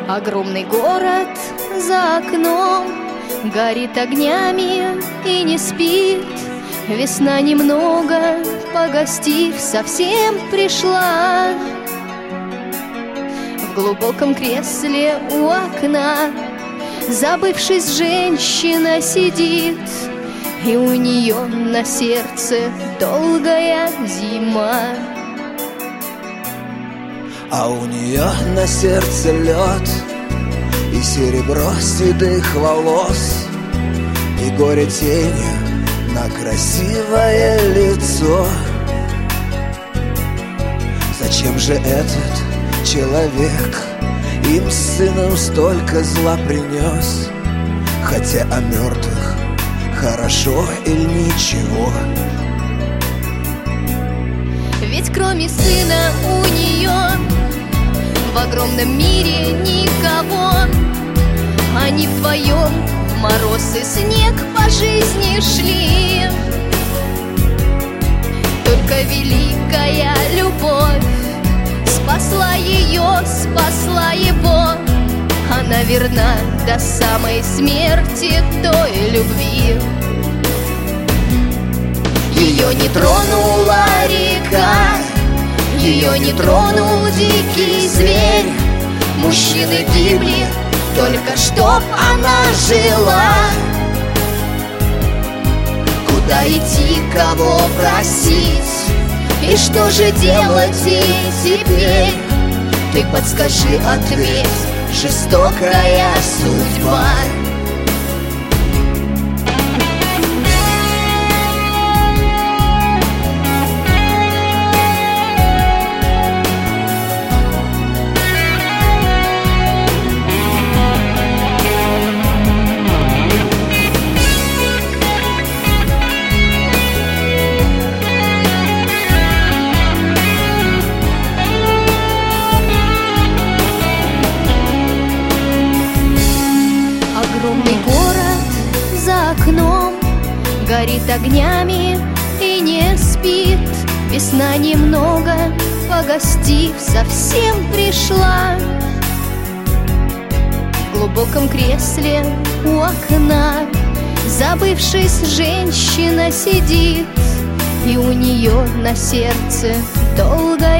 Огромный город за окном горит огнями и не спит. Весна немного, погостив, совсем пришла. В глубоком кресле у окна, забывшись, женщина сидит, и у нее на сердце долгая зима. А у нее на сердце лед и серебро седых волос, и горе тенью на красивое лицо. Зачем же этот человек им с сыном столько зла принес, хотя о мертвых хорошо или ничего? Ведь кроме сына у нее в огромном мире никого. Они вдвоем мороз и снег по жизни шли. Только великая любовь спасла ее, спасла его. Она верна до самой смерти той любви. Ее не тронула река, ее не тронул дикий зверь. Мужчины гибли, только чтоб она жила. Куда идти, кого просить, и что же делать ей теперь? Ты подскажи, ответь, жестокая судьба. Огромный город за окном горит огнями и не спит. Весна немного, погостив, совсем пришла. В глубоком кресле у окна, забывшись, женщина сидит, и у нее на сердце долгая